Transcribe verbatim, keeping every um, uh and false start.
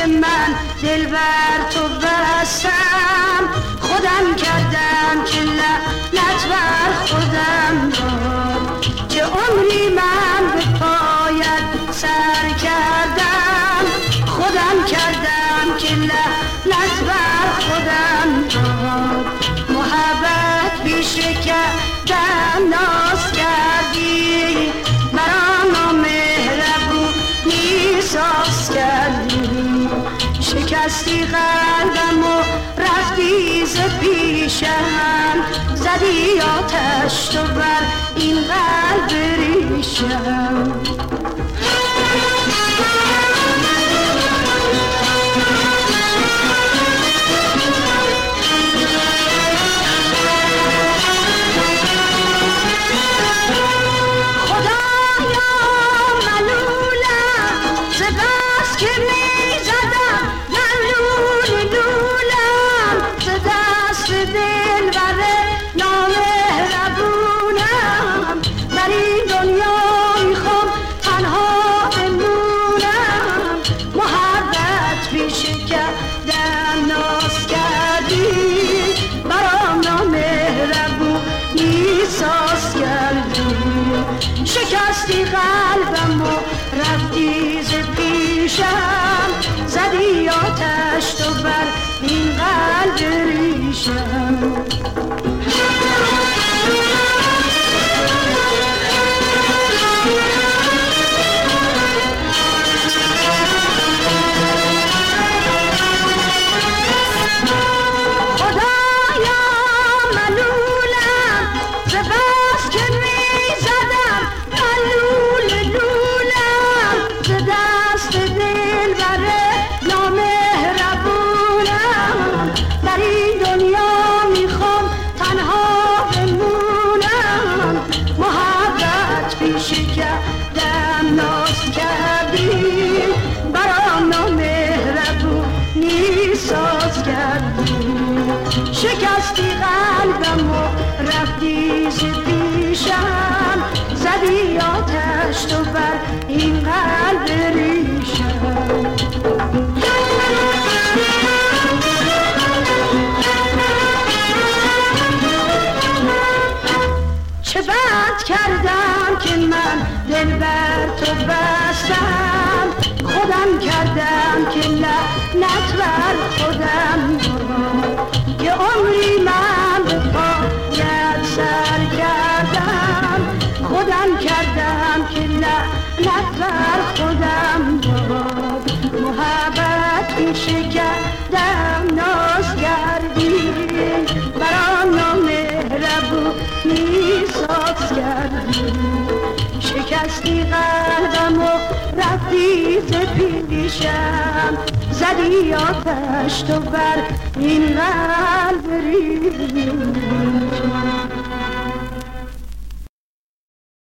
که من دل بر تو بستم، خودم کردم که لعنت بر خودم داد، که عمری من به پایت سر کردم، خودم کردم که لعنت بر خودم داد. محبت بیشه کردم ناز کردی، مرا نامهربونی ساز کردی، شکستی قلبم و رفتی ز پیشم، زدی آتش تو بر این قلب ریشم. شکستی قلبم و رفتی ز پیشم، زدی آتش تو بر این قلب ریشم. شکستی قلبم و رفتی ز پیشم، زدی آتش تو بر این قلب ریشم. چه بد کردم که من دل بر تو بستم، خودم کردم که لعنت بر خودم داد، که عمری من به پایت سر کردم، خودم کردم که لعنت بر خودم داد. محبت بیشه کردم ناز کردی، برام نامهربونی ساز کردی، شکستی قلبم و رفتی ز پیشم، زدی آتش تو بر این قلب ریشم.